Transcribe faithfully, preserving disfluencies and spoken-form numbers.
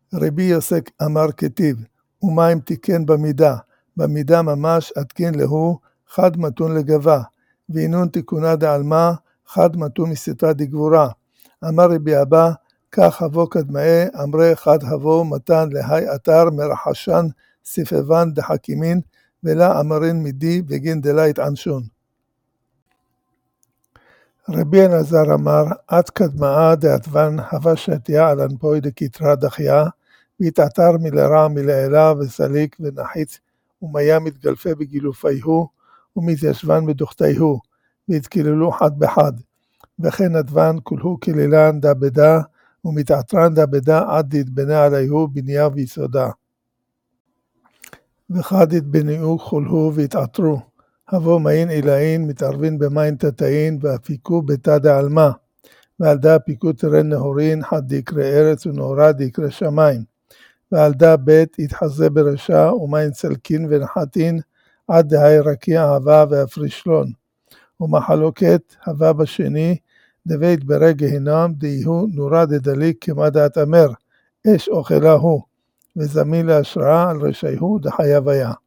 רבי יוסק אמר כתיב, ומים תיקן במידה, במידה ממש עדכין להו, חד מתון לגבה, ואינון תיקונה דעלמה, חד מתון מסתרה דגבורה. אמר רבי אבא, כך הבו קדמאי, אמרי חד הבו מתן להי אתר מרחשן ספבן דחכימין, ולה אמרין מידי וגין דלה התענשון. רבי אלעזר אמר, עד קדמאה דעתוון הווה שתיה על אנפוי דקתרא דחיה, והתעתר מלרע מלעילה וסליק ונחית, ומיה מתגלפה בגילופיהו, ומתיישבן בדוכתיהו, והתקללו חד בחד. וכן עדוון כולהו כלילן דבדה, ומתעתרן דבדה עד דתבנה עליהו בניה ויסודה. וחד התבנאו כולהו והתעתרו. הבו מעין אילאין מתערבין במים תתאין והפיקו בתא דעלמה, ועל דה פיקו תרן נהורין חד דקרא ארץ ונהורה דקרא שמיים, ועל דה בית התחזה ברשע ומים צלקין ונחתין עד דהי רקיע הווה והפרישלון, ומחלוקת הווה בשני דבית ברי גהינם דהיהו נורה דדליק כמה דעת אמר, אש אוכלה הוא, וזמין להשראה על רשעיהו דחיה ויה.